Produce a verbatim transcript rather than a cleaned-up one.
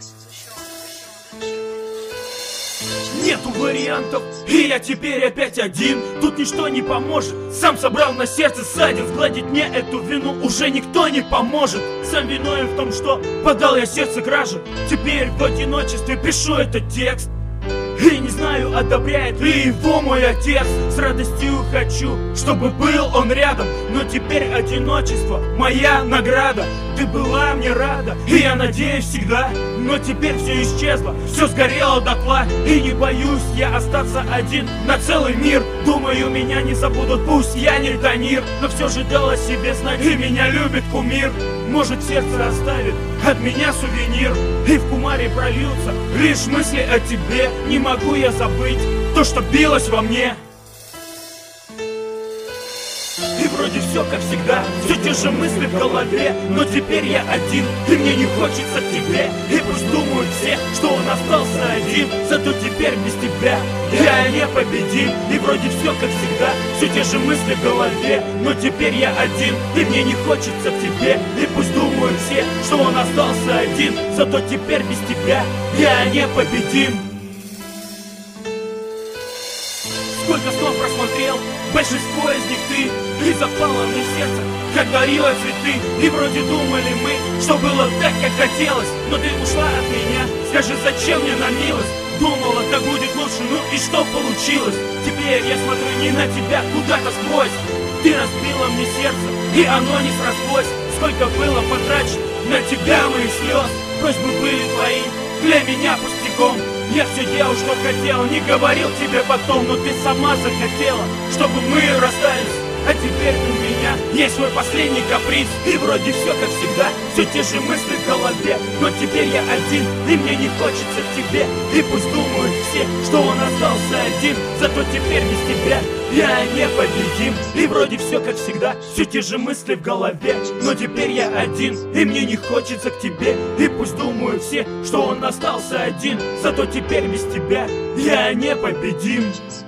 Нету вариантов, и я теперь опять один. Тут ничто не поможет. Сам собрал на сердце ссадин. Сгладить мне эту вину уже никто не поможет. Сам виновен в том, что подал я сердце краже. Теперь в одиночестве пишу этот текст. И не знаю, одобряет ли его мой отец. С радостью хочу, чтобы был он рядом. Но теперь одиночество моя награда. Ты была мне рада, и я надеюсь всегда. Но теперь все исчезло, все сгорело дотла. И не боюсь я остаться один на целый мир. Думаю, меня не забудут, пусть я не Танир. Но все же дала себе знать, и меня любит кумир. Может, сердце оставит от меня сувенир. И в кумаре прольются лишь мысли о тебе. Не могу я забыть то, что билось во мне. И вроде все как всегда, все те же мысли в голове. Но теперь я один, и мне не хочется к тебе. И пусть думают все, что он остался один. Зато теперь без тебя я не победим. И вроде все как всегда, все те же мысли в голове. Но теперь я один, и мне не хочется к тебе. И пусть думают все, что он остался один. Зато теперь без тебя я не победим. Сколько снов просмотрел, большинство из них ты. И запало мне сердце, как дарила цветы. И вроде думали мы, что было так, как хотелось. Но ты ушла от меня, скажи, зачем мне на милость? Думала, так будет лучше, ну и что получилось? Теперь я смотрю не на тебя, куда-то сквозь. Ты разбила мне сердце, и оно не срослось. Сколько было потрачено на тебя моих слез. Просьбы были твои, для меня пустяком. Я все делал, что хотел, не говорил тебе потом. Но ты сама захотела, чтобы мы расстались. А теперь у меня есть свой последний каприз. И вроде все как всегда, все те же мысли в голове. Но теперь я один, и мне не хочется к тебе. И пусть думают все, что он остался один. Зато теперь без тебя я не победим. И вроде все как всегда, все те же мысли в голове. Но теперь я один, и мне не хочется к тебе. И пусть думают все, что он остался один. Зато теперь без тебя я не победим.